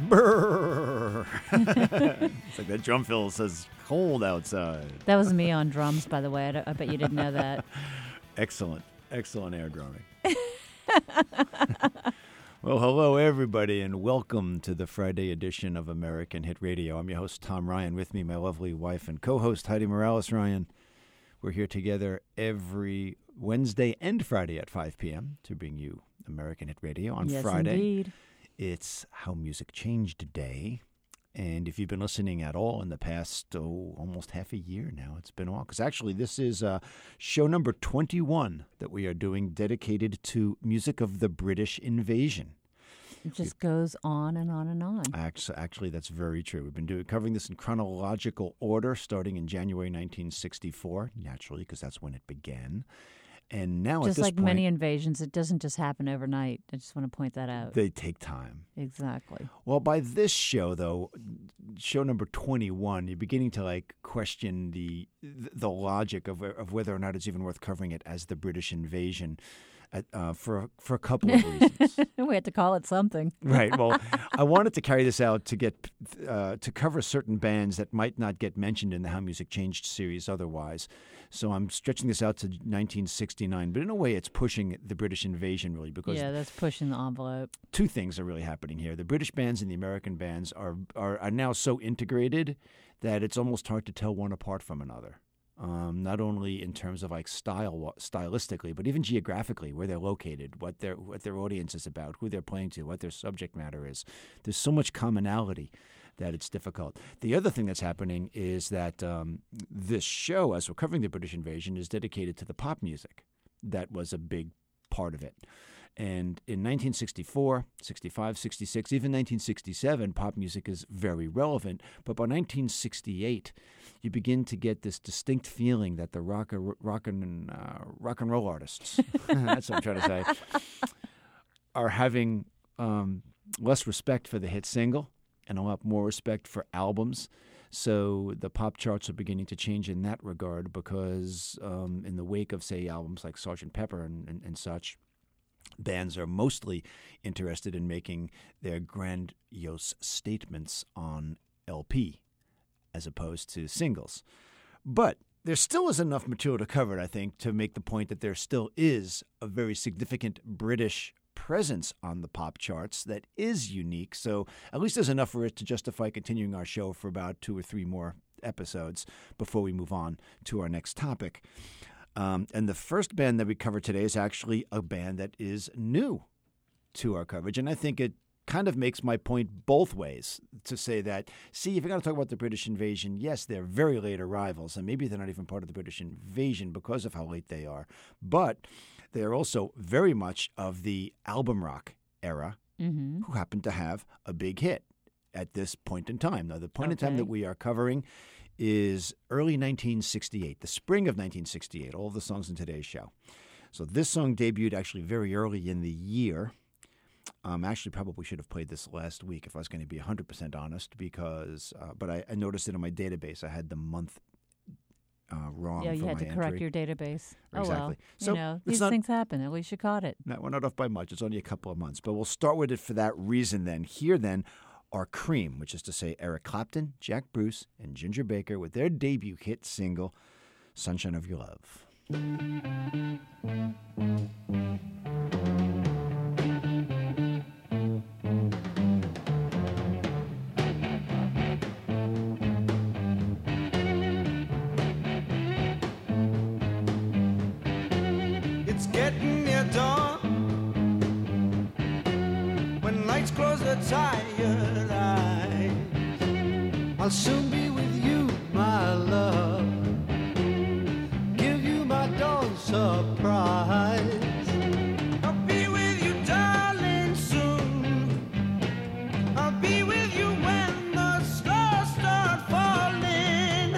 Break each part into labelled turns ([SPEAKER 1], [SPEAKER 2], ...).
[SPEAKER 1] Brrr. It's like that drum fill says cold outside.
[SPEAKER 2] That was me on drums, by the way. I bet you didn't know that.
[SPEAKER 1] Excellent air drumming. Well, hello, everybody, and welcome to the Friday edition of American Hit Radio. I'm your host, Tom Ryan. With me, my lovely wife and co-host, Heidi Morales Ryan. We're here together every Wednesday and Friday at 5 p.m. to bring you American Hit Radio. On Friday,
[SPEAKER 2] indeed.
[SPEAKER 1] It's How Music Changed Day. And if you've been listening at all in the past, almost half a year now, it's been a while. Because actually, this is show number 21 that we are doing dedicated to music of the British invasion.
[SPEAKER 2] It just goes on and on and on.
[SPEAKER 1] Actually, that's very true. We've been covering this in chronological order, starting in January 1964, naturally, because that's when it began. And now
[SPEAKER 2] just
[SPEAKER 1] at this
[SPEAKER 2] like
[SPEAKER 1] point,
[SPEAKER 2] many invasions, it doesn't just happen overnight. I just want to point that out.
[SPEAKER 1] They take time.
[SPEAKER 2] Exactly.
[SPEAKER 1] Well, by this show, though, show number 21, you're beginning to question the logic of whether or not it's even worth covering it as the British invasion. For a couple of reasons.
[SPEAKER 2] We had to call it something.
[SPEAKER 1] Right. Well, I wanted to carry this out to get to cover certain bands that might not get mentioned in the How Music Changed series otherwise. So I'm stretching this out to 1969. But in a way, it's pushing the British invasion, really, because
[SPEAKER 2] that's pushing the envelope.
[SPEAKER 1] Two things are really happening here. The British bands and the American bands are now so integrated that it's almost hard to tell one apart from another. Not only in terms of stylistically, but even geographically, where they're located, what their audience is about, who they're playing to, what their subject matter is. There's so much commonality that it's difficult. The other thing that's happening is that this show, as we're covering the British invasion, is dedicated to the pop music. That was a big part of it. And in 1964, 65, 66, even 1967, pop music is very relevant. But by 1968, you begin to get this distinct feeling that the rock and roll artists, that's what I'm trying to say, are having less respect for the hit single and a lot more respect for albums. So the pop charts are beginning to change in that regard because in the wake of, say, albums like Sgt. Pepper and such, bands are mostly interested in making their grandiose statements on LP as opposed to singles. But there still is enough material to cover, I think, to make the point that there still is a very significant British presence on the pop charts that is unique. So at least there's enough for it to justify continuing our show for about 2 or 3 more episodes before we move on to our next topic. And the first band that we cover today is actually a band that is new to our coverage. And I think it kind of makes my point both ways to say that, see, if you're going to talk about the British invasion, yes, they're very late arrivals, and maybe they're not even part of the British invasion because of how late they are. But they are also very much of the album rock era who happen to have a big hit at this point in time. Now, the point in time that we are covering is early 1968, the spring of 1968, all of the songs in today's show. So this song debuted actually very early in the year. Actually, probably should have played this last week if I was going to be 100% honest, because but I noticed it in my database. I had the month wrong.
[SPEAKER 2] Yeah, you
[SPEAKER 1] for
[SPEAKER 2] had
[SPEAKER 1] my
[SPEAKER 2] to correct
[SPEAKER 1] entry.
[SPEAKER 2] your database.
[SPEAKER 1] Exactly.
[SPEAKER 2] Oh, well,
[SPEAKER 1] So
[SPEAKER 2] these things happen. At least you caught it.
[SPEAKER 1] No, we're not off by much. It's only a couple of months. But we'll start with it for that reason then. Here then are Cream, which is to say Eric Clapton, Jack Bruce, and Ginger Baker with their debut hit single, Sunshine of Your Love.
[SPEAKER 3] It's getting near dawn when lights close the tired eyes. I'll soon be with you, my love. Give you my dawn surprise. I'll be with you, darling, soon. I'll be with you when the stars start falling.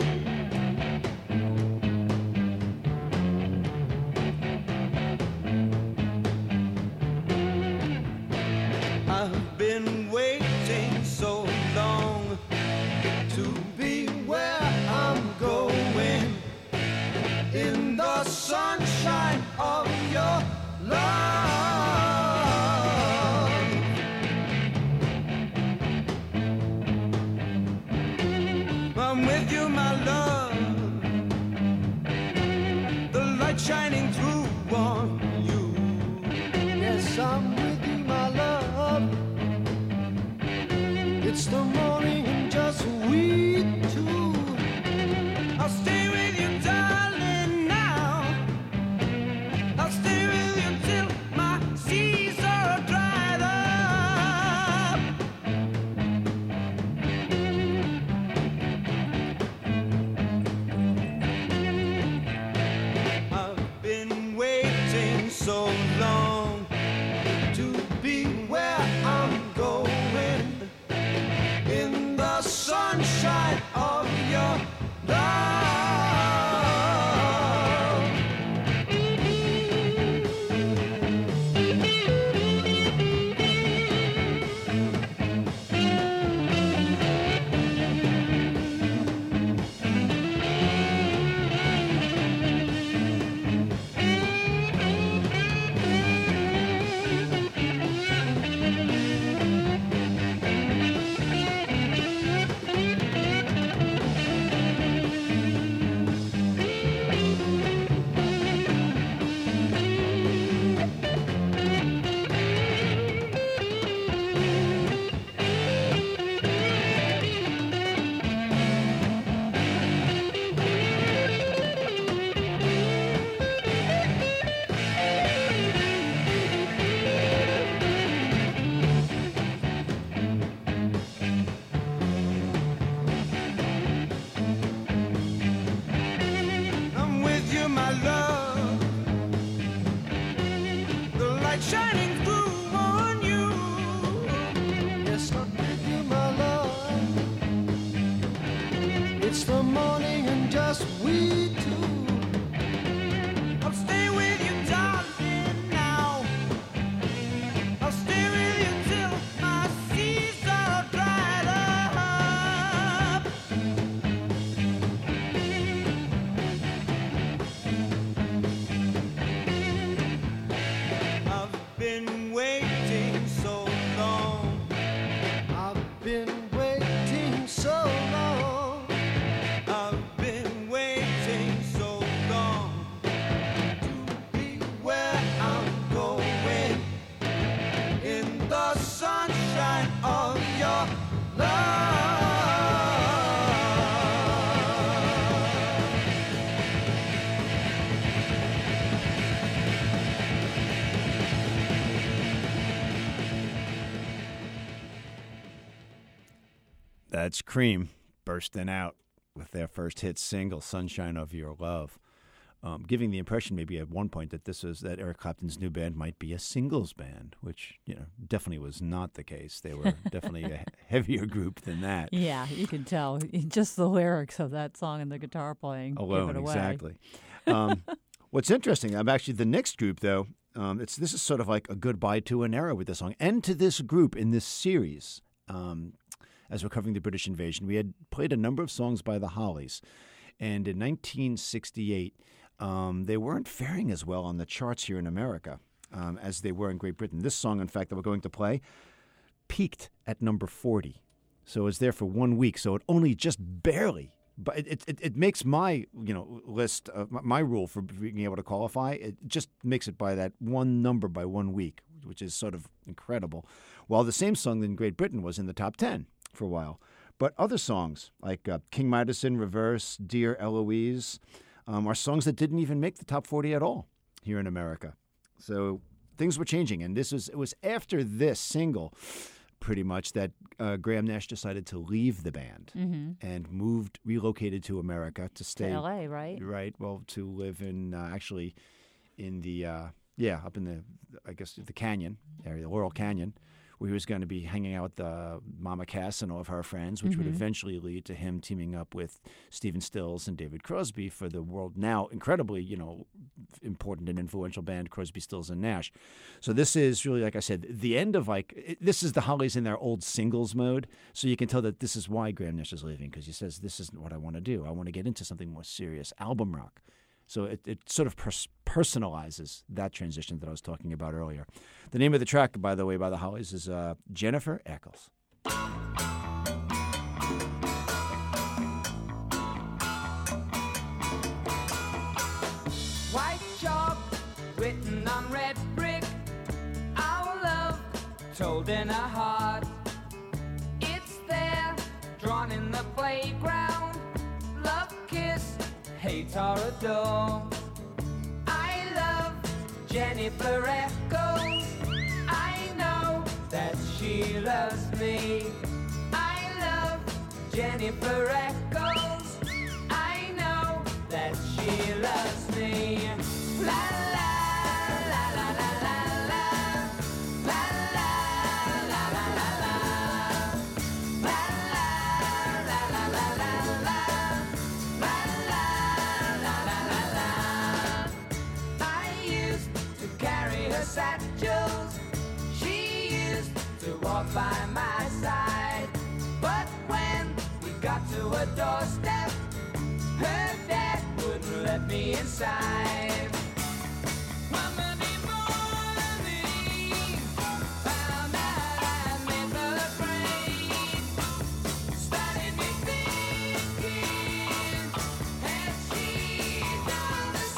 [SPEAKER 3] I've been waiting so long to be Yes, I'm with you, my love. It's the morning and just we two. I'll stay with you, darling, now. I'll stay with you till my seas are dried up. I've been waiting so long to be where I'm going, in the sunshine of your love. I'm with you, my love. The light shining through on you. Yes, I'm with you, my love. It's the morning and just we two. I'll stay with you, darling, now. I'll stay with you till my seas are dried up. I've been waiting so long. I've been waiting so long. I've been waiting so long to be where I'm going, in the sunshine of your love.
[SPEAKER 1] That's Cream bursting out with their first hit single, Sunshine of Your Love. Giving the impression maybe at one point that Eric Clapton's new band might be a singles band, which, definitely was not the case. They were definitely a heavier group than that.
[SPEAKER 2] Yeah, you can tell. Just the lyrics of that song and the guitar playing give
[SPEAKER 1] Alone,
[SPEAKER 2] it away.
[SPEAKER 1] exactly. What's interesting, I'm actually the next group though. This is sort of like a goodbye to an era with this song and to this group in this series. As we're covering the British invasion, we had played a number of songs by the Hollies, and in 1968, they weren't faring as well on the charts here in America as they were in Great Britain. This song, in fact, that we're going to play, peaked at number 40. So it was there for 1 week. So it only just barely, but it makes my list, my rule for being able to qualify. It just makes it by that one number by 1 week, which is sort of incredible. While the same song in Great Britain was in the top 10 for a while. But other songs like King Midas in Reverse, Dear Eloise, are songs that didn't even make the top 40 at all here in America. So things were changing. And it was after this single, pretty much, that Graham Nash decided to leave the band and relocated to America to stay.
[SPEAKER 2] To L.A., right?
[SPEAKER 1] Right. Well, to live in, actually, in the, up in the canyon area, the Laurel Canyon, where he was going to be hanging out with Mama Cass and all of her friends, which would eventually lead to him teaming up with Stephen Stills and David Crosby for the world now incredibly, important and influential band Crosby, Stills, and Nash. So this is really, like I said, the end of this is the Hollies in their old singles mode. So you can tell that this is why Graham Nash is leaving, because he says, this isn't what I want to do. I want to get into something more serious, album rock. So it sort of personalizes that transition that I was talking about earlier. The name of the track, by the way, by the Hollies is Jennifer Eccles.
[SPEAKER 4] White chalk written on red brick. I told in her heart. It's there, drawn in the playground. Love, kiss, hate or adore. I love Jennifer Echoes. I know that she loves me. I love Jennifer Echoes. I know that she loves me. La la la la la la la. La la la la la la. La la la la la la la. La la la la la la. I used to carry her satchels. She used to walk by my side. But when we got to her doorstep, her dad wouldn't let me inside. One Monday morning, found out I made the grade. Started me thinking, had she done the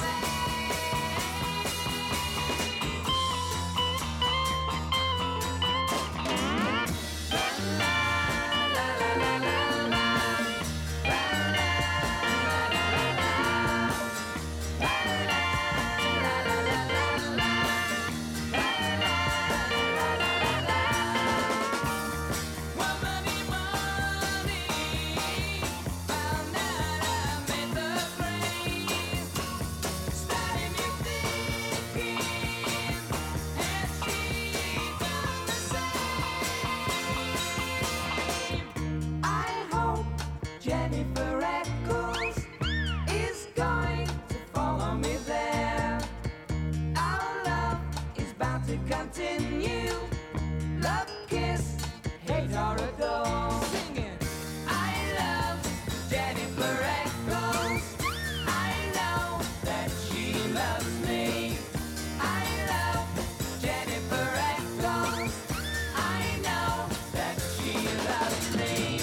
[SPEAKER 4] Jennifer Echoes is going to follow me there. Our love is bound to continue. Love, kiss, hate or adore. Singing, I love Jennifer Echoes. I know that she loves me. I love Jennifer Echoes. I know that she loves me.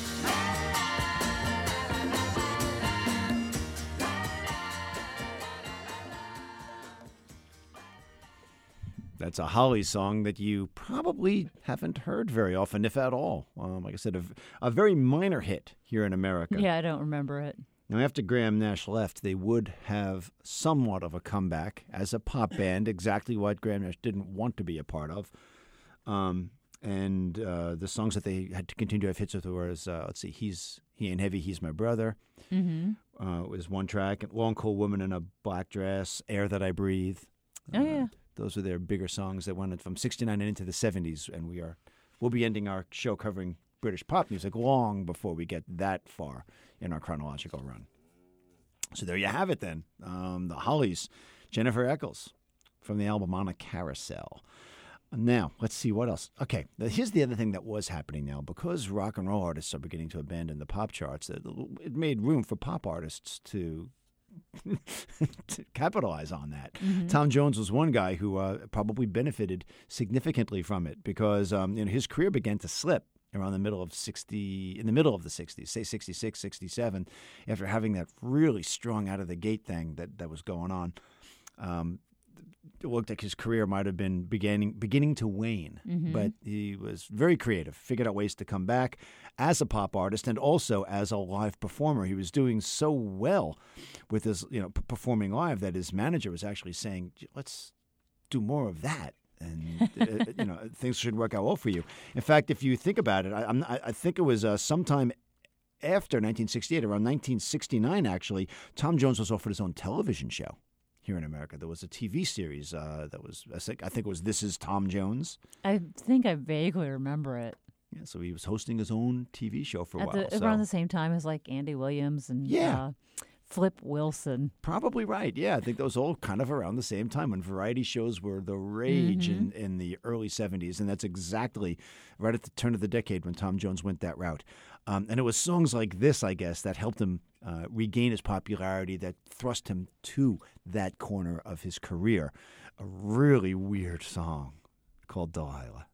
[SPEAKER 1] That's a Holly song that you probably haven't heard very often, if at all. Like I said, a very minor hit here in America.
[SPEAKER 2] Yeah, I don't remember it.
[SPEAKER 1] Now, after Graham Nash left, they would have somewhat of a comeback as a pop band, exactly what Graham Nash didn't want to be a part of. And the songs that they had to continue to have hits with were, let's see, He Ain't Heavy, He's My Brother. Was one track. Long Cold Woman in a Black Dress, Air That I Breathe.
[SPEAKER 2] Oh, yeah.
[SPEAKER 1] Those were their bigger songs that went from 69 and into the 70s. And we'll be ending our show covering British pop music long before we get that far in our chronological run. So there you have it then. The Hollies, Jennifer Echoes from the album On a Carousel. Now, let's see what else. Okay, here's the other thing that was happening now. Because rock and roll artists are beginning to abandon the pop charts, it made room for pop artists to capitalize on that. Tom Jones was one guy who probably benefited significantly from it because his career began to slip around the middle of the 60s, say 66, 67, after having that really strong out of the gate thing that was going on. It looked like his career might have been beginning to wane, but he was very creative, figured out ways to come back as a pop artist and also as a live performer. He was doing so well with his, performing live that his manager was actually saying, "Let's do more of that." And things should work out well for you. In fact, if you think about it, I think it was sometime after 1968, around 1969, actually, Tom Jones was offered his own television show here in America. There was a TV series that was, I think it was This Is Tom Jones.
[SPEAKER 2] I think I vaguely remember it.
[SPEAKER 1] Yeah, so he was hosting his own TV show for a while.
[SPEAKER 2] Around the same time as like Andy Williams and Flip Wilson.
[SPEAKER 1] Probably right. Yeah, I think those all kind of around the same time when variety shows were the rage in the early 70s. And that's exactly right at the turn of the decade when Tom Jones went that route. And it was songs like this, I guess, that helped him regain his popularity, that thrust him to that corner of his career. A really weird song called Delilah.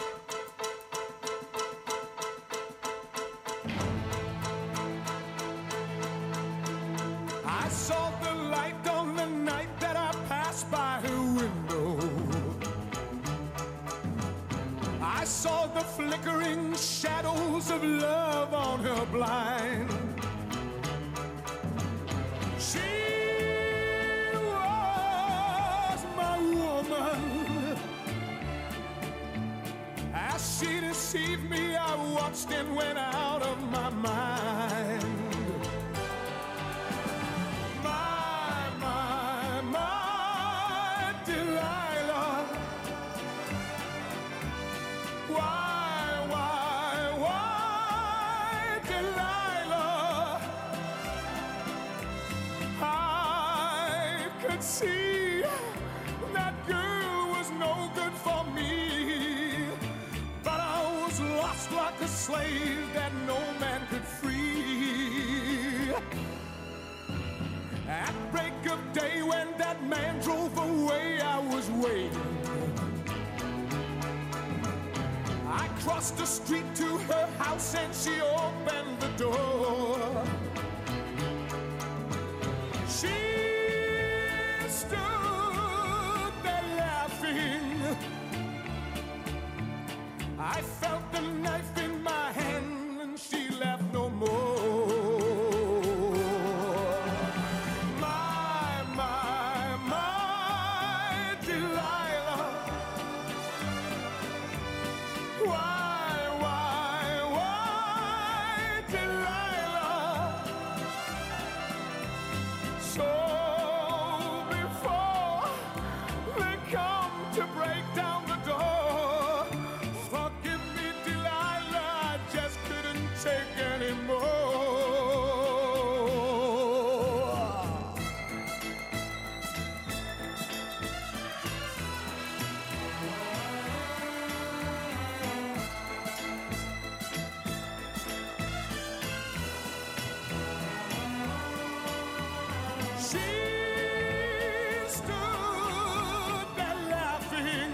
[SPEAKER 3] I saw the light on the night that I passed by her window. saw the flickering shadows of love on her blind. She was my woman. As she deceived me, I watched and went out of my mind. My Delilah. Why, Delilah? I could see that girl was no good for me, but I was lost like a slave that no man could free. At break of day when that man drove away, I was waiting. I crossed the street to her house and she opened the door. She stood there laughing. I felt the knife in my hand and she laughed no more. My Delilah. Why, Delilah? So before they come to break down the door, forgive me, Delilah, I just couldn't take anymore. She stood there laughing.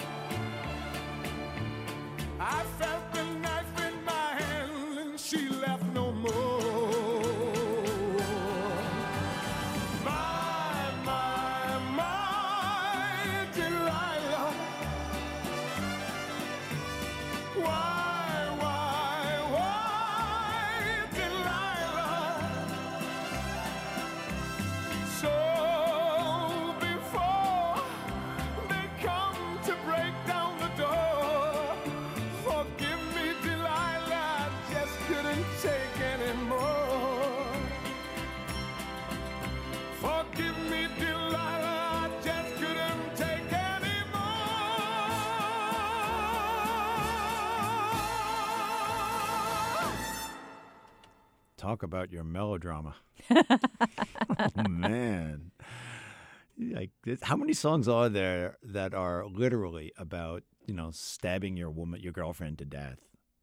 [SPEAKER 3] I felt the knife in my hand and she laughed no more. My Delilah. Why, Delilah? So before they come to break down the door, forgive me, Delilah, I just couldn't take anymore. Forgive me, Delilah, I just couldn't take anymore.
[SPEAKER 1] Talk about your melodrama. Oh, man. Like, how many songs are there that are literally about, stabbing your girlfriend to death?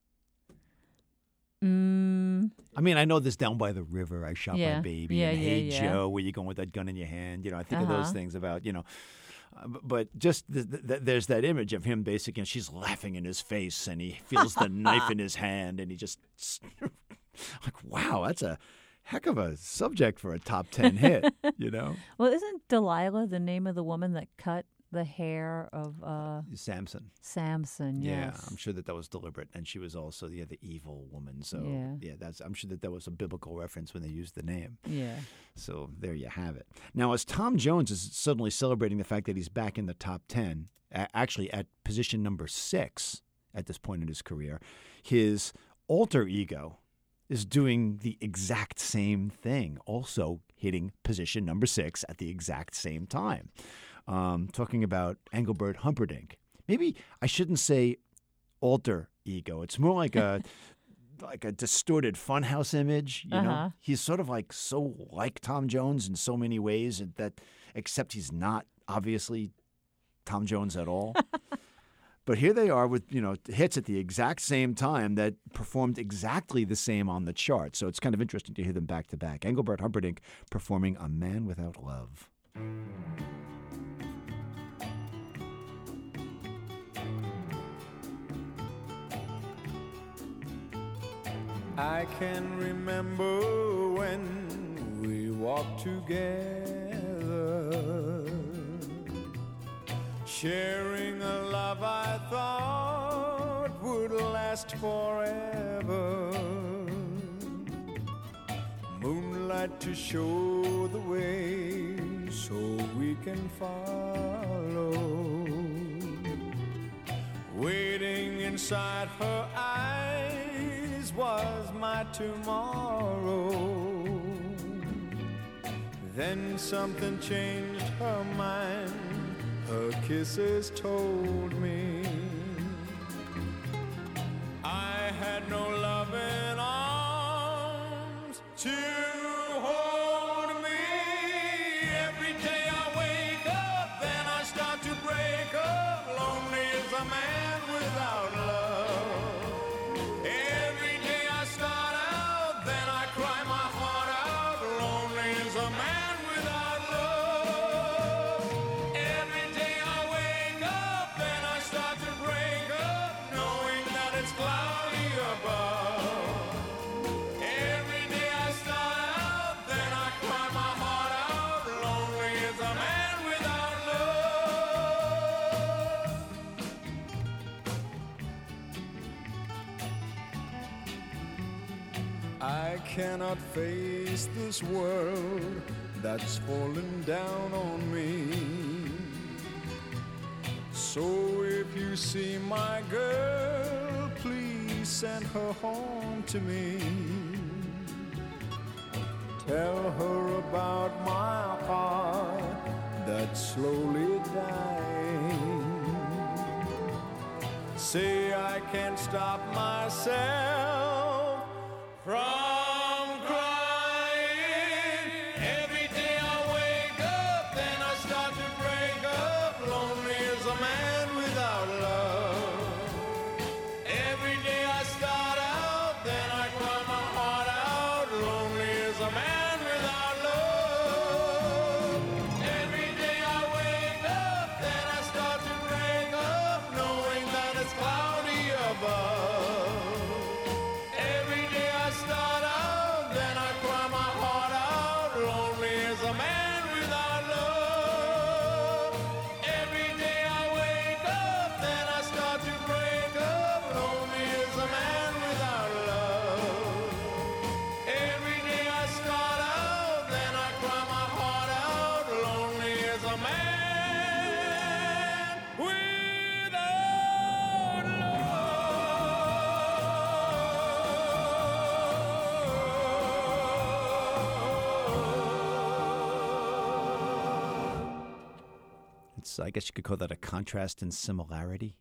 [SPEAKER 1] I mean, I know this Down by the River, I Shot My Baby, and Hey Joe, where you going with that gun in your hand. I think of those things about, but just there's that image of him basically, and she's laughing in his face, and he feels the knife in his hand, and he just, like, wow, that's a heck of a subject for a top 10 hit,
[SPEAKER 2] Well, isn't Delilah the name of the woman that cut the hair of
[SPEAKER 1] Samson.
[SPEAKER 2] Samson, yes.
[SPEAKER 1] Yeah, I'm sure that was deliberate, and she was also the evil woman. So I'm sure that was a biblical reference when they used the name.
[SPEAKER 2] Yeah.
[SPEAKER 1] So there you have it. Now, as Tom Jones is suddenly celebrating the fact that he's back in the top 10, actually at position number 6 at this point in his career, his alter ego is doing the exact same thing, also hitting position number 6 at the exact same time. Talking about Engelbert Humperdinck. Maybe I shouldn't say alter ego. It's more like a distorted funhouse image. Know, he's sort of like so like Tom Jones in so many ways, except he's not obviously Tom Jones at all. But here they are with, hits at the exact same time that performed exactly the same on the chart. So it's kind of interesting to hear them back to back. Engelbert Humperdinck performing A Man Without Love.
[SPEAKER 3] I can remember when we walked together, sharing a love I thought last forever. Moonlight to show the way so we can follow. Waiting inside her eyes was my tomorrow. Then something changed her mind. Her kisses told me I had no loving arms to hold me. Every day I wake up, then I start to break up. Lonely as a man without love. Every day I start out, then I cry my heart out. Lonely as a man without love. Every day I wake up, then I start to break up, knowing that it's cloudy above. Every day I start out, then I cry my heart out. Lonely as a man without love. I cannot face this world that's fallen down on me. So if you see my girl, please send her home to me. Tell her about my heart that's slowly dying. Say I can't stop myself from crying. Every day I wake up, then I start to break up. Lonely as a man without love. Every day I start out, then I cry my heart out. Lonely as a man without love. Every day I wake up, then I start to break up, knowing that it's cloudy above. Every day I start out, then I cry my heart out. Lonely as a man without love. Every day I wake up, then I start to break up. Lonely as a man without love. Every day I start out, then I cry my heart out. Lonely as a man without love.
[SPEAKER 1] I guess you could call that a contrast in similarity.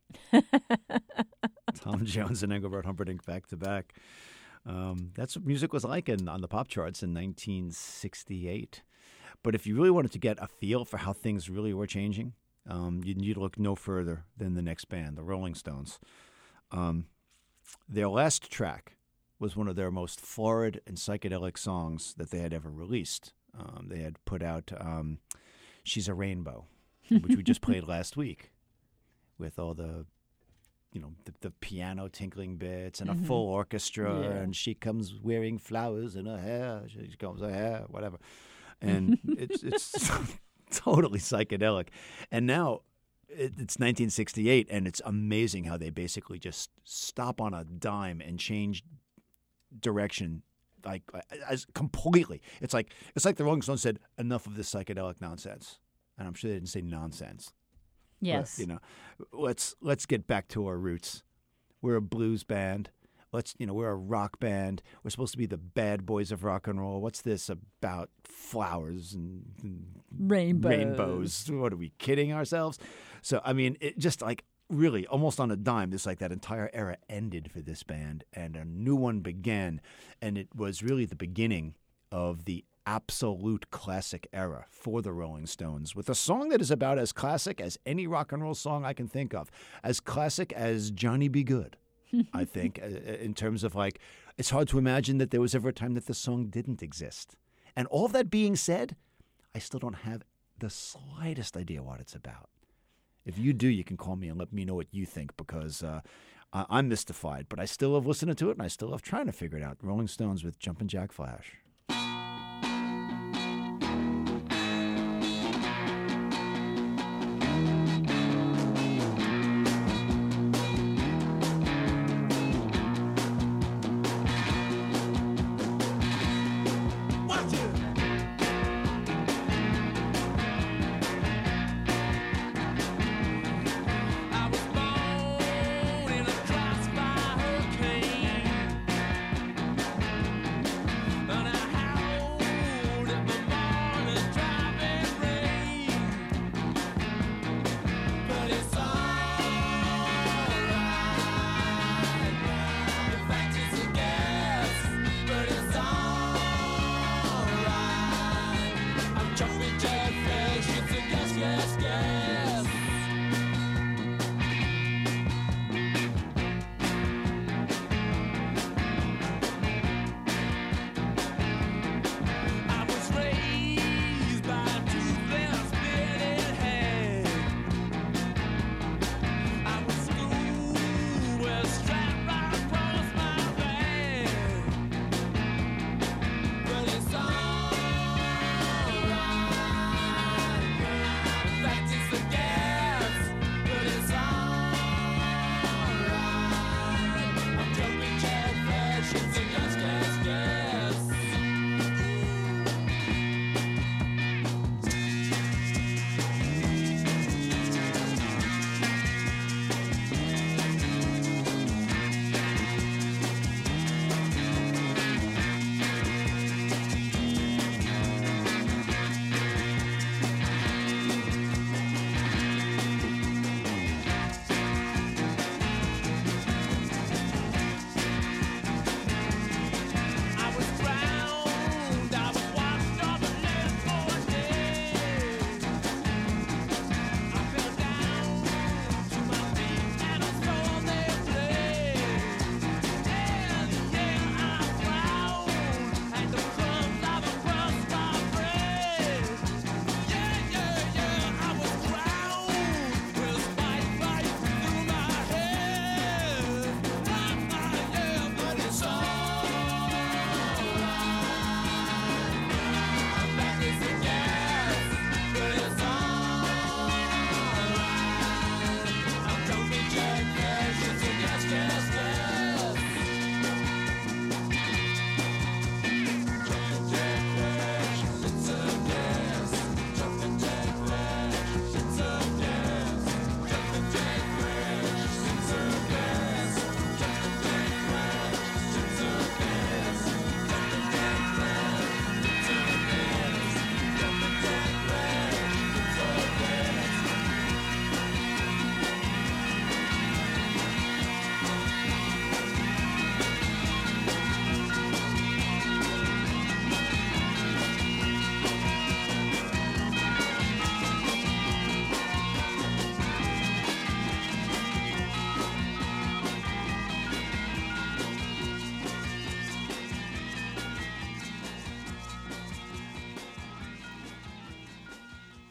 [SPEAKER 1] Tom Jones and Engelbert Humperdinck back to back. That's what music was like on the pop charts in 1968. But if you really wanted to get a feel for how things really were changing, you'd look no further than the next band, the Rolling Stones. Their last track was one of their most florid and psychedelic songs that they had ever released. They had put out She's a Rainbow, which we just played last week, with all the piano tinkling bits and a full orchestra, and she comes wearing flowers in her hair. She comes her hair, whatever, and it's totally psychedelic. And now it's 1968, and it's amazing how they basically just stop on a dime and change direction, like as completely. It's like the Rolling Stones said, enough of this psychedelic nonsense, and I'm sure they didn't say nonsense.
[SPEAKER 2] Yes.
[SPEAKER 1] But, let's get back to our roots. We're a blues band. We're a rock band. We're supposed to be the bad boys of rock and roll. What's this about flowers and rainbows? What, are we kidding ourselves? So, I mean, it just like really almost on a dime, just like that entire era ended for this band and a new one began. And it was really the beginning of the absolute classic era for the Rolling Stones, with a song that is about as classic as any rock and roll song I can think of, as classic as Johnny Be Good, I think, in terms of like, it's hard to imagine that there was ever a time that the song didn't exist. And all of that being said, I still don't have the slightest idea what it's about. If you do, you can call me and let me know what you think, because I'm mystified, but I still love listening to it, and I still love trying to figure it out. Rolling Stones with Jumpin' Jack Flash.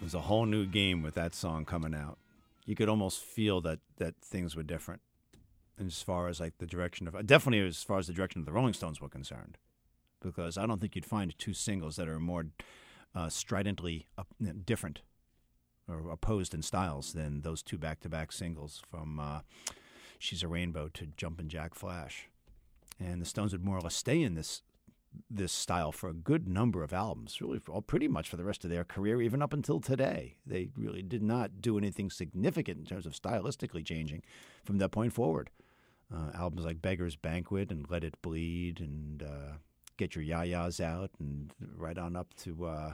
[SPEAKER 1] was a whole new game with that song coming out. You could almost feel that things were different as far as like the direction of, definitely as far as the direction of the Rolling Stones were concerned, because I don't think you'd find two singles that are more stridently different or opposed in styles than those two back-to-back singles from She's a Rainbow to Jumpin' Jack Flash. And the Stones would more or less stay in this style for a good number of albums, really pretty much for the rest of their career, even up until today. They really did not do anything significant in terms of stylistically changing from that point forward. Albums like Beggar's Banquet and Let It Bleed and Get Your Ya-Ya's Out and right on up to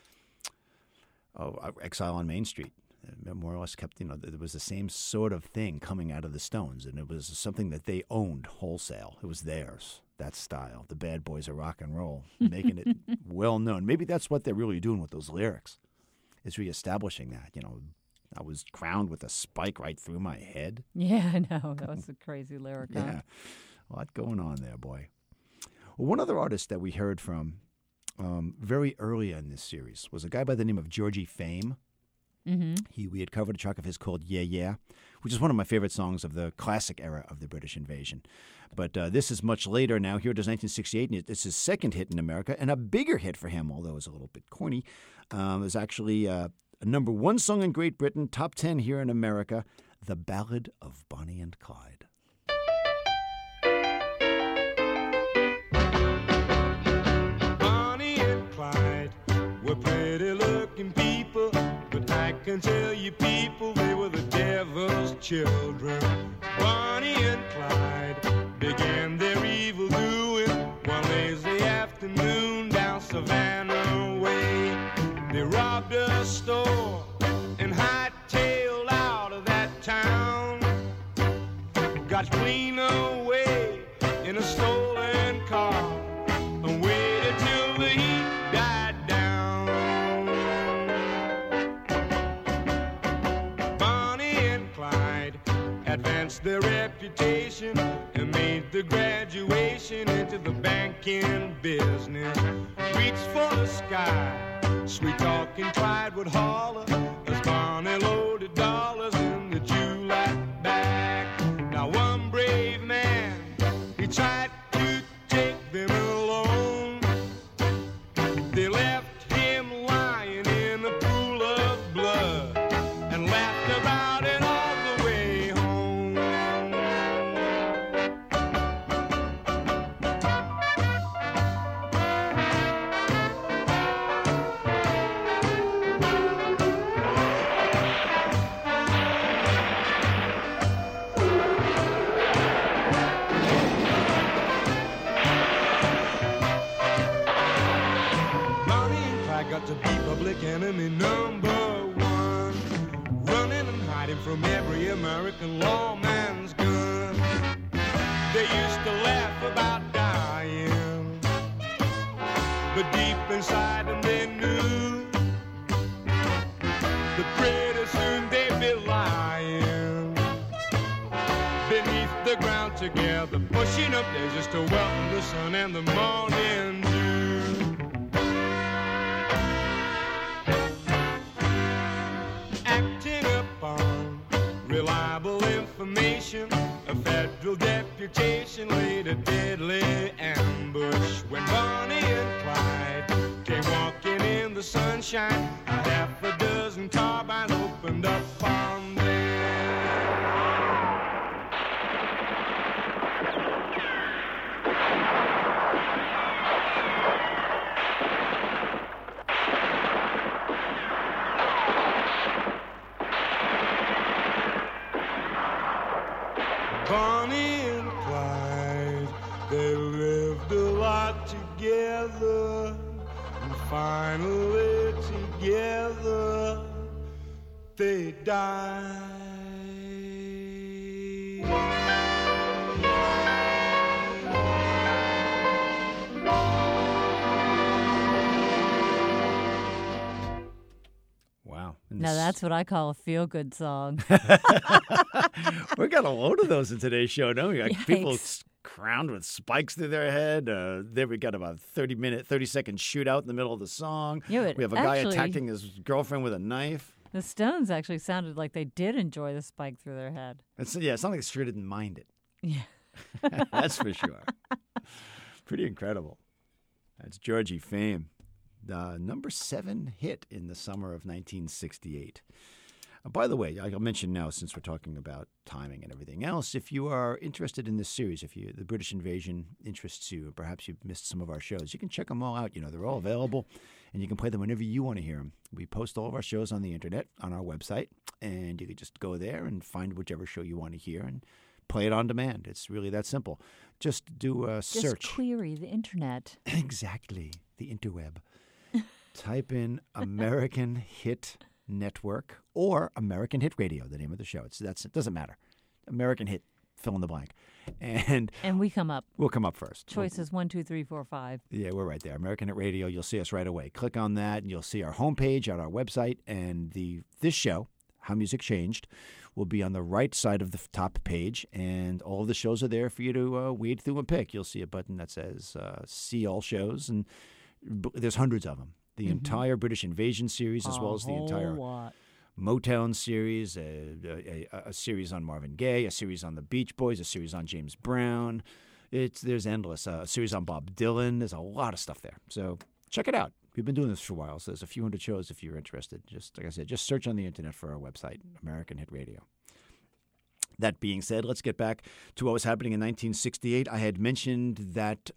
[SPEAKER 1] Exile on Main Street. More or less kept, there was the same sort of thing coming out of the Stones, and it was something that they owned wholesale. It was theirs, that style. The bad boys of rock and roll, making it well known. Maybe that's what they're really doing with those lyrics, is reestablishing that. I was crowned with a spike right through my head.
[SPEAKER 2] Yeah, I know. That was a crazy lyric.
[SPEAKER 1] Yeah, a lot going on there, boy. Well, one other artist that we heard from very early in this series was a guy by the name of Georgie Fame. Mm-hmm. We had covered a track of his called Yeah Yeah, which is one of my favorite songs of the classic era of the British invasion. But this is much later now. Here it is, 1968, and it's his second hit in America, and a bigger hit for him, although it's a little bit corny. It was actually a number one song in Great Britain, top 10 here in America, The Ballad of Bonnie and Clyde.
[SPEAKER 3] Bonnie and Clyde were pretty-looking people, but I can tell you people, they were the devil's children. Bonnie and Clyde began their evil doing one lazy afternoon down Savannah way. They robbed a store and hightailed out of that town. Got clean away in a stolen car and waited till the heat died down. Bonnie and Clyde advanced their reputation and made the graduation into the banking business. Reached for the sky, sweet-talking Clyde would holler as Bonnie loaded dollars in the July bag. Now one brave man, he tried to take them alone. They left him lying in a pool of blood and laughed about it all the way home. Bonnie and Clyde got to be public enemy number one, running and hiding from every American lawman's gun. They used to laugh about dying, but deep inside them they knew that pretty soon they'd be lying beneath the ground together, pushing up there just to welcome the sun and the morning dew. Acting upon reliable information, a federal deputation laid a deadly ambush. When Bonnie and Clyde came walking in the sunshine, a half a dozen carbines opened up on them. Bonnie and Clyde, they lived a lot together, and finally together they died.
[SPEAKER 1] Wow.
[SPEAKER 2] Now that's what I call a feel-good song.
[SPEAKER 1] We got a load of those in today's show, don't we? Like people
[SPEAKER 2] Yikes.
[SPEAKER 1] crowned with spikes through their head. There we got about 30-second shootout in the middle of the song.
[SPEAKER 2] Yeah,
[SPEAKER 1] we have a guy attacking his girlfriend with a knife.
[SPEAKER 2] The Stones actually sounded like they did enjoy the spike through their head.
[SPEAKER 1] It's not like they sure didn't mind it.
[SPEAKER 2] Yeah.
[SPEAKER 1] That's for sure. Pretty incredible. That's Georgie Fame. The number 7 hit in the summer of 1968. By the way, I'll mention now, since we're talking about timing and everything else, if you are interested in this series, if the British invasion interests you, perhaps you've missed some of our shows, you can check them all out. They're all available, and you can play them whenever you want to hear them. We post all of our shows on the internet, on our website, and you can just go there and find whichever show you want to hear and play it on demand. It's really that simple. Just do a search.
[SPEAKER 2] Just query the internet.
[SPEAKER 1] Exactly, the interweb. Type in American Hit Network or American Hit Radio, the name of the show. It doesn't matter. American Hit, fill in the blank. And
[SPEAKER 2] we come up.
[SPEAKER 1] We'll come up first.
[SPEAKER 2] Choices 1, 2, 3, 4, 5.
[SPEAKER 1] Yeah, we're right there. American Hit Radio, you'll see us right away. Click on that and you'll see our homepage on our website, and this show, How Music Changed, will be on the right side of the top page, and all of the shows are there for you to wade through and pick. You'll see a button that says see all shows, and there's hundreds of them. The entire British Invasion series, as well as the entire Motown series, a series on Marvin Gaye, a series on the Beach Boys, a series on James Brown. There's endless. A series on Bob Dylan. There's a lot of stuff there. So check it out. We've been doing this for a while, so there's a few hundred shows if you're interested. Just like I said, just search on the internet for our website, American Hit Radio. That being said, let's get back to what was happening in 1968. I had mentioned that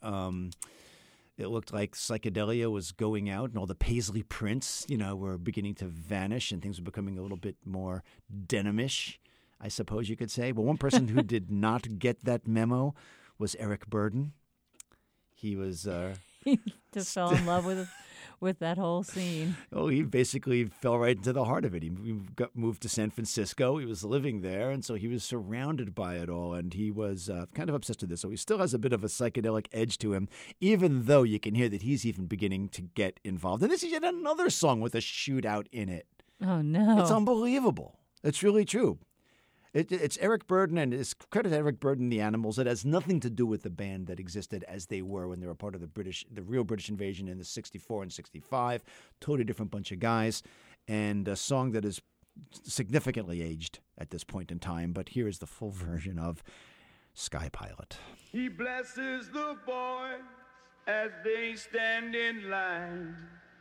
[SPEAKER 1] it looked like psychedelia was going out, and all the paisley prints, were beginning to vanish, and things were becoming a little bit more denimish, I suppose you could say. Well, one person who did not get that memo was Eric Burdon. He was
[SPEAKER 2] he just fell in love with that whole scene.
[SPEAKER 1] Oh, he basically fell right into the heart of it. He moved to San Francisco. He was living there, and so he was surrounded by it all, and he was kind of obsessed with this. So he still has a bit of a psychedelic edge to him, even though you can hear that he's even beginning to get involved. And this is yet another song with a shootout in it.
[SPEAKER 2] Oh, no.
[SPEAKER 1] It's unbelievable. It's really true. It's Eric Burdon, and it's credit to Eric Burdon and the Animals. It has nothing to do with the band that existed as they were when they were part of the real British invasion in the 64 and 65. Totally different bunch of guys, and a song that is significantly aged at this point in time. But here is the full version of Sky Pilot.
[SPEAKER 5] He blesses the boys as they stand in line.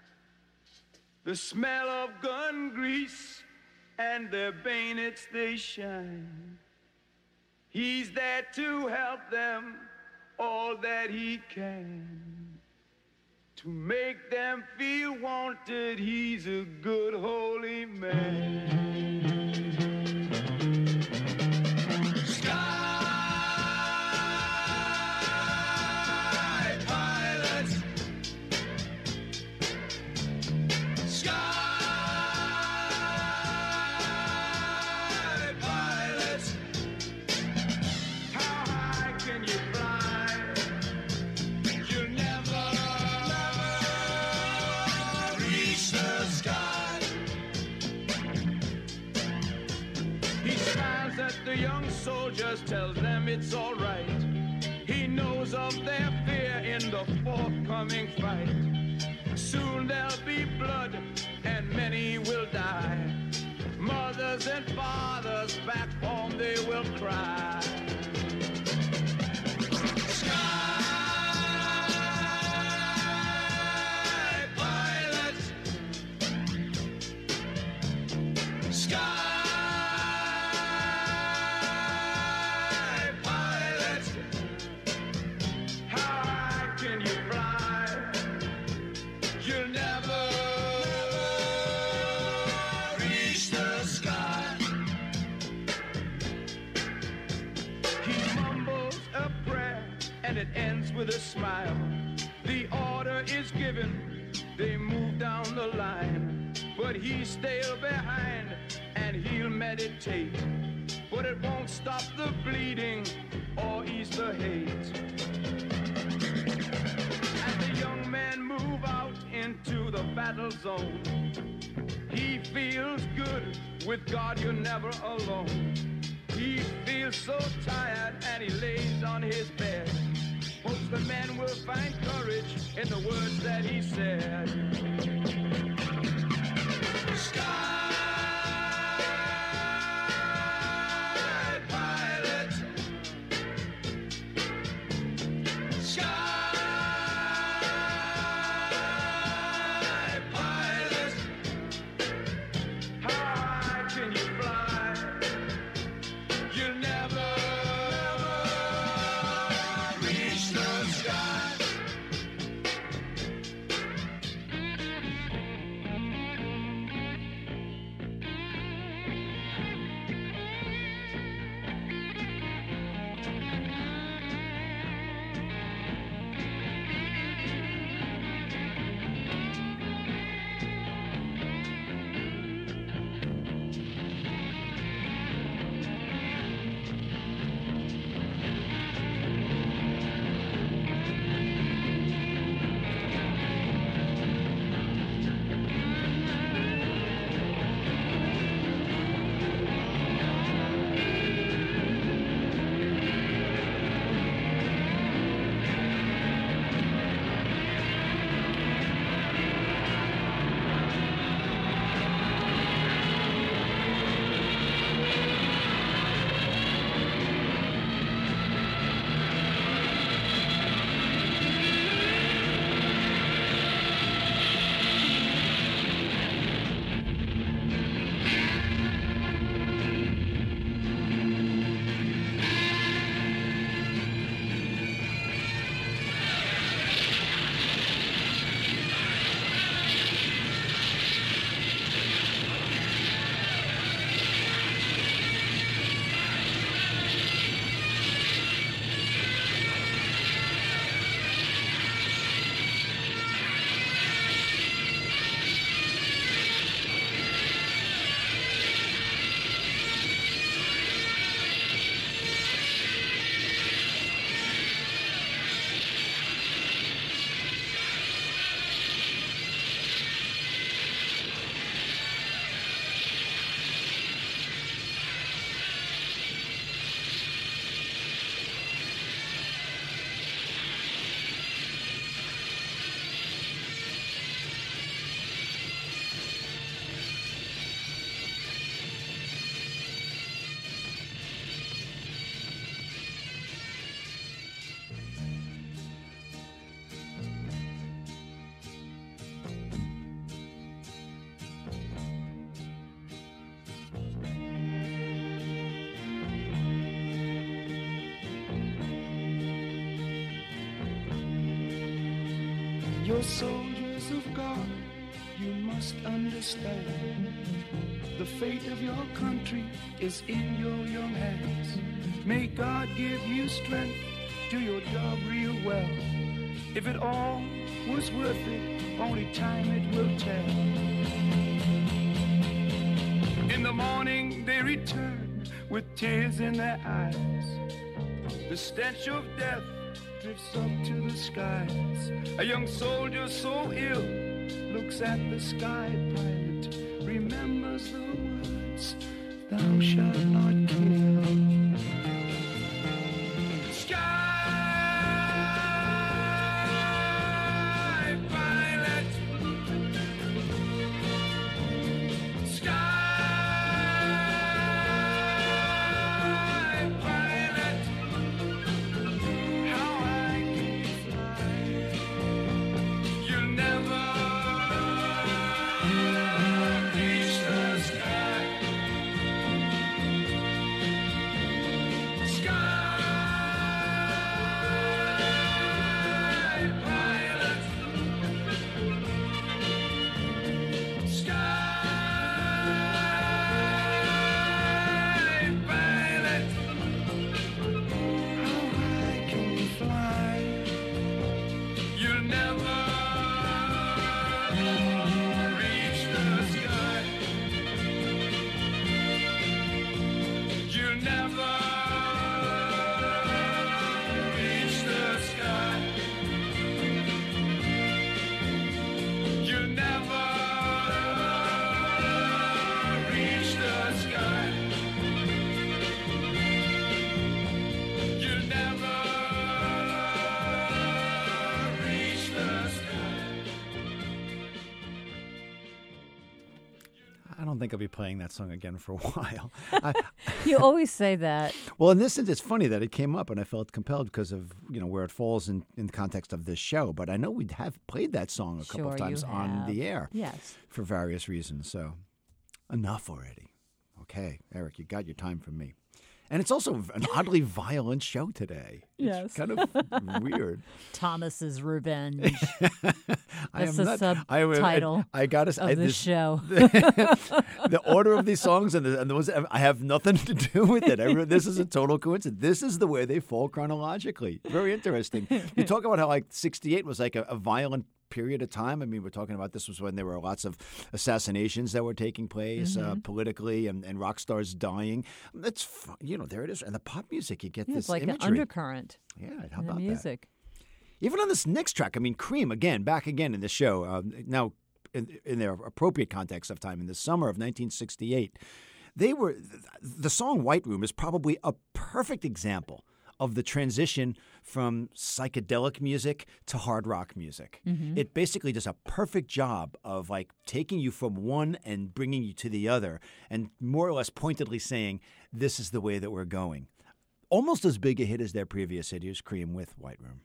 [SPEAKER 5] The smell of gun grease and their bayonets they shine. He's there to help them all that he can. To make them feel wanted, he's a good holy man. Soldiers tells them it's all right. He knows of their fear in the forthcoming fight. Soon there'll be blood and many will die. Mothers and fathers back home they will cry. Sky pilot, sky. With a smile, the order is given, they move down the line, but he's still behind and he'll meditate, but it won't stop the bleeding or ease the hate. As the young men move out into the battle zone, he feels good, with God you're never alone. He feels so tired and he lays on his bed. Hopes the man will find courage in the words that he said. Sky pilot, sky pilot, how high can you fly? You'll never reach the sky. You're soldiers of God, you must understand. The fate of your country is in your young hands. May God give you strength, do your job real well. If it all was worth it, only time it will tell. In the morning they return with tears in their eyes. The stench of death drifts up to the skies. A young soldier so ill looks at the sky pilot, remembers the words, thou shalt not kill. Sky pilot, sky pilot, how high can you fly? You'll never reach the sky.
[SPEAKER 1] think I'll be playing that song again for a while.
[SPEAKER 2] You always say that.
[SPEAKER 1] Well, in this sense, it's funny that it came up, and I felt compelled because of where it falls in the context of this show. But I know we have played that song a couple of
[SPEAKER 2] Sure
[SPEAKER 1] times
[SPEAKER 2] you
[SPEAKER 1] on
[SPEAKER 2] have.
[SPEAKER 1] the air,
[SPEAKER 2] Yes.
[SPEAKER 1] for various reasons. So enough already. Okay, Eric, you got your time from me. And it's also an oddly violent show today.
[SPEAKER 2] Yes.
[SPEAKER 1] It's kind of weird.
[SPEAKER 2] Thomas's Revenge.
[SPEAKER 1] I
[SPEAKER 2] That's
[SPEAKER 1] am
[SPEAKER 2] the
[SPEAKER 1] not,
[SPEAKER 2] subtitle
[SPEAKER 1] I gotta say,
[SPEAKER 2] of the show.
[SPEAKER 1] the order of these songs and those, I have nothing to do with it. This is a total coincidence. This is the way they fall chronologically. Very interesting. You talk about how like 68 was like a violent period of time. I mean, we're talking about this was when there were lots of assassinations that were taking place politically and rock stars dying. That's there it is. And the pop music, you get
[SPEAKER 2] Yeah,
[SPEAKER 1] this
[SPEAKER 2] it's like
[SPEAKER 1] imagery.
[SPEAKER 2] an undercurrent
[SPEAKER 1] Yeah, how
[SPEAKER 2] in the
[SPEAKER 1] about that?
[SPEAKER 2] music.
[SPEAKER 1] Even on this next track, I mean, Cream, again, back again in the show, now in their appropriate context of time, in the summer of 1968, the song White Room is probably a perfect example of the transition from psychedelic music to hard rock music. It basically does a perfect job of like taking you from one and bringing you to the other and more or less pointedly saying, this is the way that we're going. Almost as big a hit as their previous hit is Cream with White Room.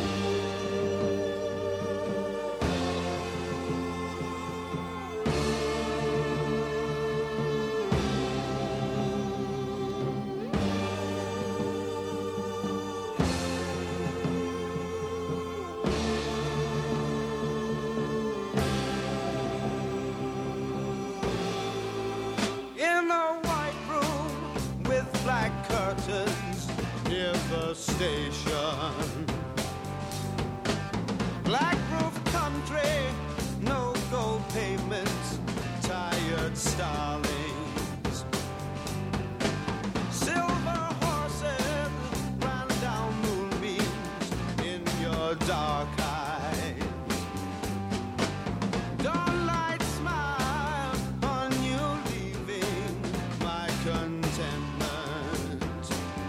[SPEAKER 3] In a white room with black curtains near the station. Black roof country, no gold pavements, tired starlings. Silver horses ran down moonbeams in your dark eyes. Dawnlight smile on you leaving my contentment.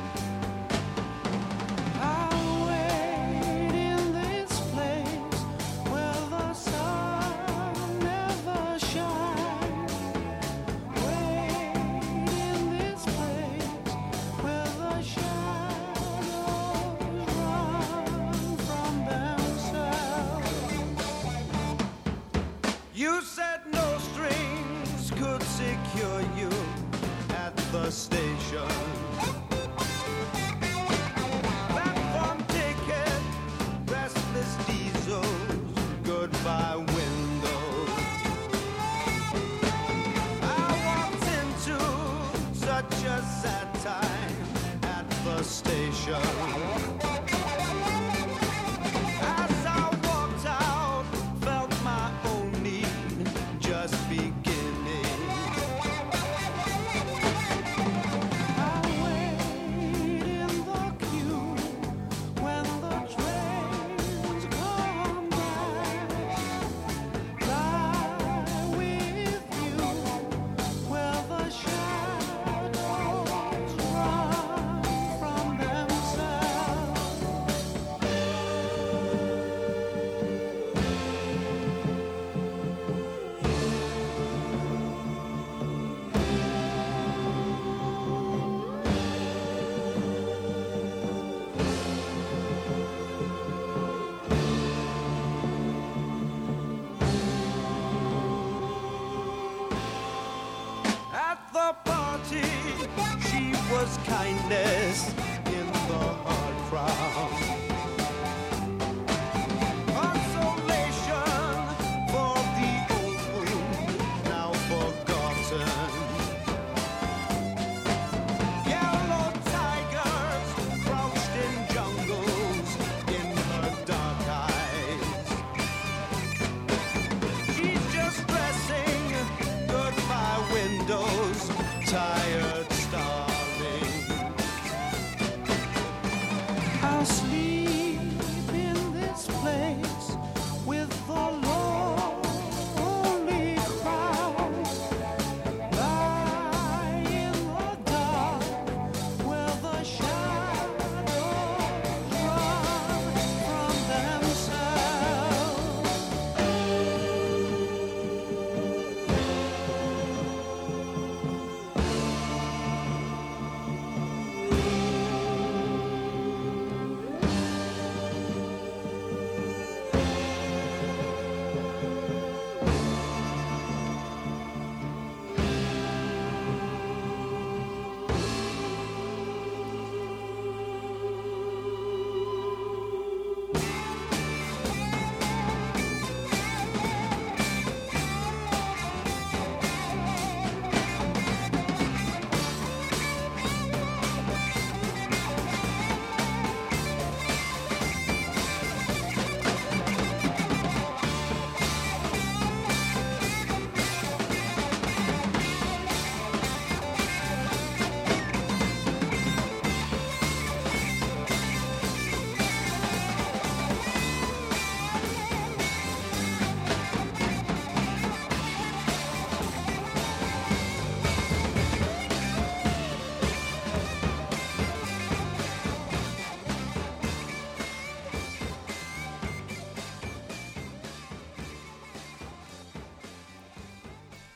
[SPEAKER 3] I'll wait in this place where the sun never shines. Wait in this place where the shadows run from themselves. You said no strings could secure you at the station. Platform ticket, restless diesels, goodbye windows. I walked into such a sad time at the station. As I walked out, felt my own need just beginning. I wait in the queue when the trains come back. Lie with you where the shadows run from themselves. At the party, she was kindness in the hard crowd. Consolation for the old wound, now forgotten. Yellow tigers crouched in jungles in her dark eyes. She's just dressing, goodbye windows, tired starving. I'll sleep in this place with the lonely crowd. Lie in the dark where the shadows run from themselves.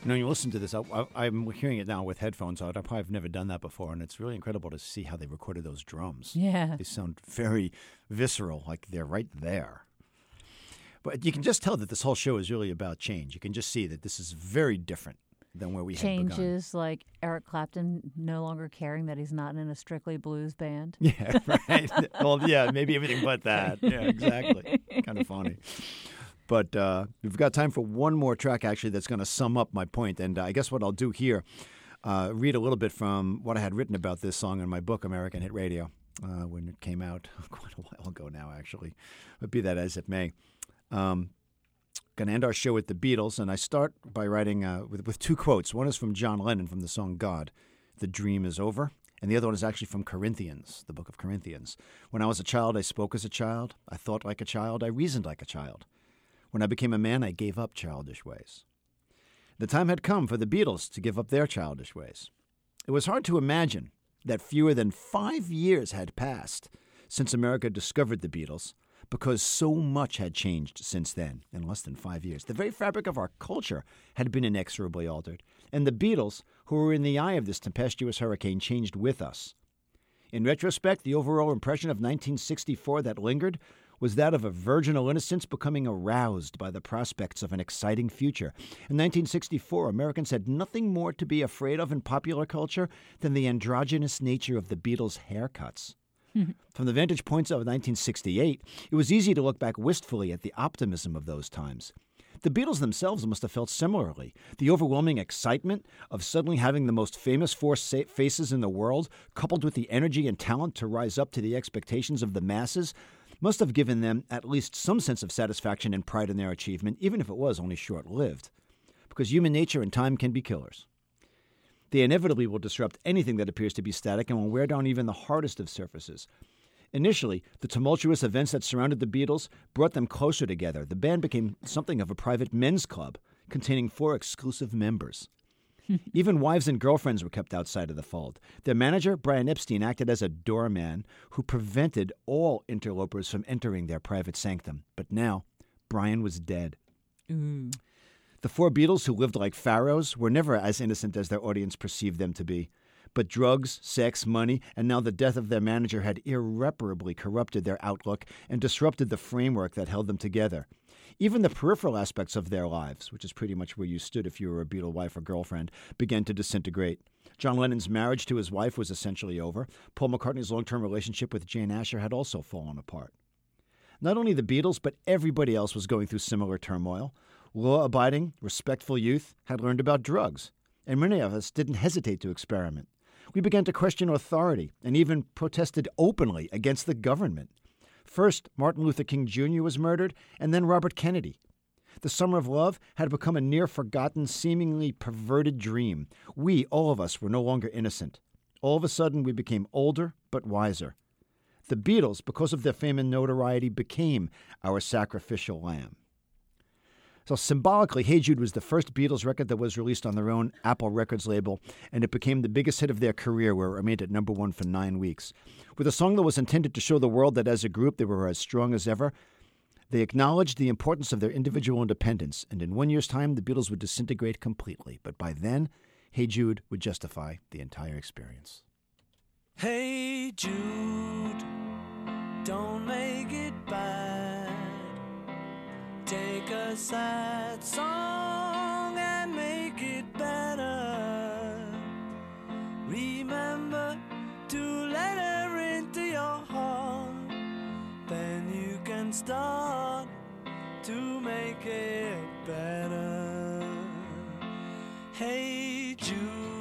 [SPEAKER 1] When you listen to this, I'm hearing it now with headphones on. I probably have never done that before, and it's really incredible to see how they recorded those drums.
[SPEAKER 2] Yeah.
[SPEAKER 1] They sound very visceral, like they're right there. But you can just tell that this whole show is really about change. You can just see that this is very different than where we had begun.
[SPEAKER 2] Changes like Eric Clapton no longer caring that he's not in a strictly blues band.
[SPEAKER 1] Yeah, right. Well, yeah, maybe everything but that. Yeah, exactly. Kind of funny. But we've got time for one more track, actually, that's going to sum up my point. And I guess what I'll do here, read a little bit from what I had written about this song in my book, American Hit Radio, when it came out quite a while ago now, actually. But be that as it may. Going to end our show with the Beatles, and I start by writing with two quotes. One is from John Lennon from the song God, "The Dream is Over," and the other one is actually from Corinthians, the book of Corinthians. "When I was a child, I spoke as a child. I thought like a child. I reasoned like a child. When I became a man, I gave up childish ways." The time had come for the Beatles to give up their childish ways. It was hard to imagine that fewer than 5 years had passed since America discovered the Beatles, because so much had changed since then in less than 5 years. The very fabric of our culture had been inexorably altered, and the Beatles, who were in the eye of this tempestuous hurricane, changed with us. In retrospect, the overall impression of 1964 that lingered was that of a virginal innocence becoming aroused by the prospects of an exciting future. In 1964, Americans had nothing more to be afraid of in popular culture than the androgynous nature of the Beatles' haircuts. From the vantage points of 1968, it was easy to look back wistfully at the optimism of those times. The Beatles themselves must have felt similarly. The overwhelming excitement of suddenly having the most famous four faces in the world, coupled with the energy and talent to rise up to the expectations of the masses, must have given them at least some sense of satisfaction and pride in their achievement, even if it was only short-lived. Because human nature and time can be killers. They inevitably will disrupt anything that appears to be static and will wear down even the hardest of surfaces. Initially, the tumultuous events that surrounded the Beatles brought them closer together. The band became something of a private men's club, containing 4 exclusive members. Even wives and girlfriends were kept outside of the fold. Their manager, Brian Epstein, acted as a doorman who prevented all interlopers from entering their private sanctum. But now, Brian was dead. The 4 Beatles, who lived like pharaohs, were never as innocent as their audience perceived them to be. But drugs, sex, money, and now the death of their manager had irreparably corrupted their outlook and disrupted the framework that held them together. Even the peripheral aspects of their lives, which is pretty much where you stood if you were a Beatle wife or girlfriend, began to disintegrate. John Lennon's marriage to his wife was essentially over. Paul McCartney's long-term relationship with Jane Asher had also fallen apart. Not only the Beatles, but everybody else was going through similar turmoil. Law-abiding, respectful youth had learned about drugs, and many of us didn't hesitate to experiment. We began to question authority and even protested openly against the government. First, Martin Luther King Jr. was murdered, and then Robert Kennedy. The Summer of Love had become a near-forgotten, seemingly perverted dream. We, all of us, were no longer innocent. All of a sudden, we became older but wiser. The Beatles, because of their fame and notoriety, became our sacrificial lamb. So symbolically, Hey Jude was the first Beatles record that was released on their own Apple Records label, and it became the biggest hit of their career, where it remained at number 1 for 9 weeks. With a song that was intended to show the world that as a group they were as strong as ever, they acknowledged the importance of their individual independence, and in 1 year's time, the Beatles would disintegrate completely. But by then, Hey Jude would justify the entire experience.
[SPEAKER 3] Hey Jude, don't make it bad. Take a sad song and make it better. Remember to let her into your heart. Then you can start to make it better. Hey Jude,